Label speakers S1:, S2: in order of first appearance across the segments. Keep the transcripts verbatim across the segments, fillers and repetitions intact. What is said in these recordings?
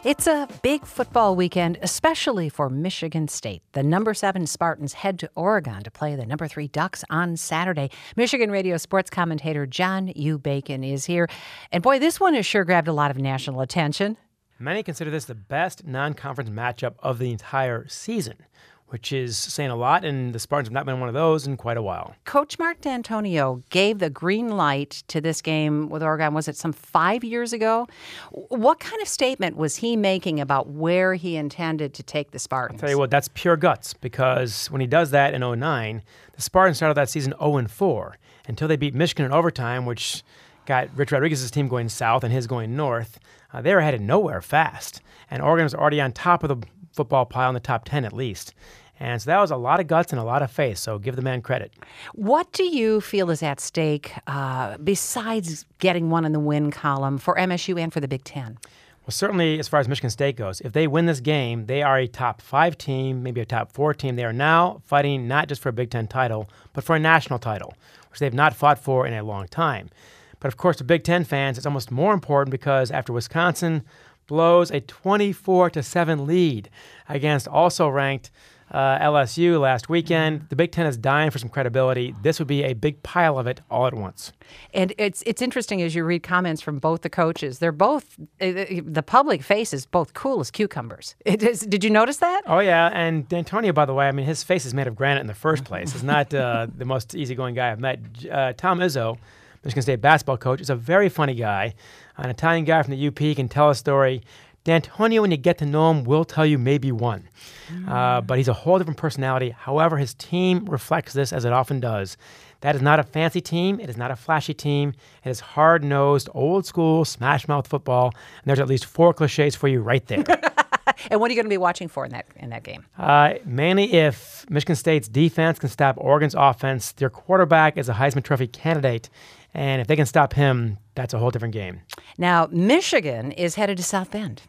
S1: It's a big football weekend, especially for Michigan State. The number seven Spartans head to Oregon to play the number three Ducks on Saturday. Michigan radio sports commentator John U. Bacon is here. And boy, this one has sure grabbed a lot of national attention.
S2: Many consider this the best non-conference matchup of the entire season, which is saying a lot, and the Spartans have not been one of those in quite a while.
S1: Coach Mark Dantonio gave the green light to this game with Oregon, was it some five years ago? What kind of statement was he making about where he intended to take the Spartans?
S2: I'll tell you what, that's pure guts, because when he does that in oh nine, the Spartans started that season oh and four until they beat Michigan in overtime, which got Rich Rodriguez's team going south and his going north. Uh, they were headed nowhere fast, and Oregon was already on top of the football pile in the top ten at least. And so that was a lot of guts and a lot of faith, so give the man credit.
S1: What do you feel is at stake uh, besides getting one in the win column for M S U and for the Big Ten?
S2: Well, certainly as far as Michigan State goes, if they win this game, they are a top five team, maybe a top four team. They are now fighting not just for a Big Ten title, but for a national title, which they've not fought for in a long time. But of course, to Big Ten fans, it's almost more important because after Wisconsin blows a twenty-four to seven lead against also ranked Uh, L S U last weekend, the Big Ten is dying for some credibility. This would be a big pile of it all at once.
S1: And it's it's interesting as you read comments from both the coaches. They're both, the public face is both cool as cucumbers. It is, did you notice that?
S2: Oh, yeah. And Dantonio, by the way, I mean, his face is made of granite in the first place. He's not uh, the most easygoing guy I've met. Uh, Tom Izzo, Michigan State basketball coach, is a very funny guy. An Italian guy from the U P, can tell a story. Dantonio, when you get to know him, will tell you maybe one. Mm. Uh, but he's a whole different personality. However, his team reflects this, as it often does. That is not a fancy team. It is not a flashy team. It is hard-nosed, old-school, smash-mouth football. And there's at least four cliches for you right there.
S1: And what are you going to be watching for in that in that game?
S2: Uh, mainly if Michigan State's defense can stop Oregon's offense. Their quarterback is a Heisman Trophy candidate. And if they can stop him, that's a whole different game.
S1: Now, Michigan is headed to South Bend.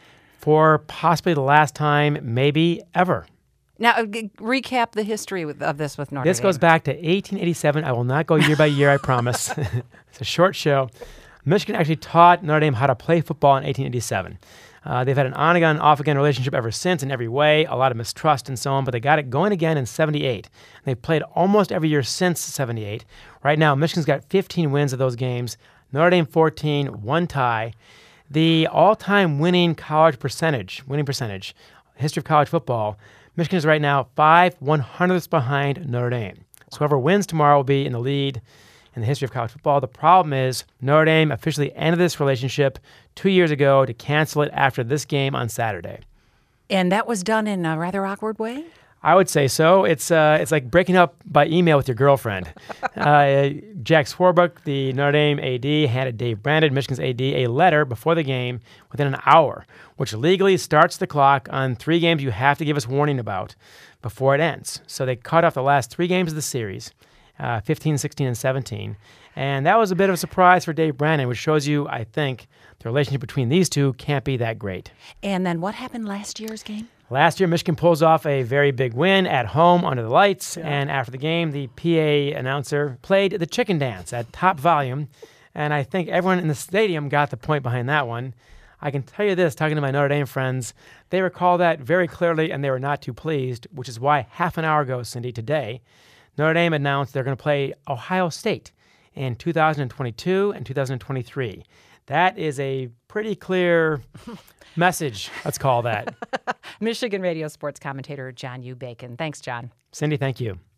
S2: For possibly the last time, maybe ever.
S1: Now, g- recap the history with, of this with Notre
S2: This
S1: Dame.
S2: goes back to eighteen eighty-seven. I will not go year by year, I promise. It's a short show. Michigan actually taught Notre Dame how to play football in eighteen eighty-seven. Uh, they've had an on-again, off-again relationship ever since in every way, a lot of mistrust and so on, but they got it going again in seventy-eight. And they've played almost every year since seventy-eight. Right now, Michigan's got fifteen wins of those games, Notre Dame fourteen, one tie. The all-time winning college percentage, winning percentage, history of college football, Michigan is right now five one-hundredths behind Notre Dame. So whoever wins tomorrow will be in the lead in the history of college football. The problem is Notre Dame officially ended this relationship two years ago to cancel it after this game on Saturday.
S1: And that was done in a rather awkward way?
S2: I would say so. It's uh, it's like breaking up by email with your girlfriend. uh, Jack Swarbrick, the Notre Dame A D, handed Dave Brandon, Michigan's A D, a letter before the game within an hour, which legally starts the clock on three games you have to give us warning about before it ends. So they cut off the last three games of the series, uh, fifteen, sixteen, and seventeen. And that was a bit of a surprise for Dave Brandon, which shows you, I think, the relationship between these two can't be that great.
S1: And then what happened last year's game?
S2: Last year, Michigan pulls off a very big win at home under the lights, yeah. And after the game, the P A announcer played the chicken dance at top volume, and I think everyone in the stadium got the point behind that one. I can tell you this, talking to my Notre Dame friends, they recall that very clearly, and they were not too pleased, which is why half an hour ago, Cindy, today, Notre Dame announced they're going to play Ohio State in two thousand twenty-two and two thousand twenty-three. That is a pretty clear message, let's call that.
S1: Michigan radio sports commentator John U. Bacon. Thanks, John.
S2: Cindy, thank you.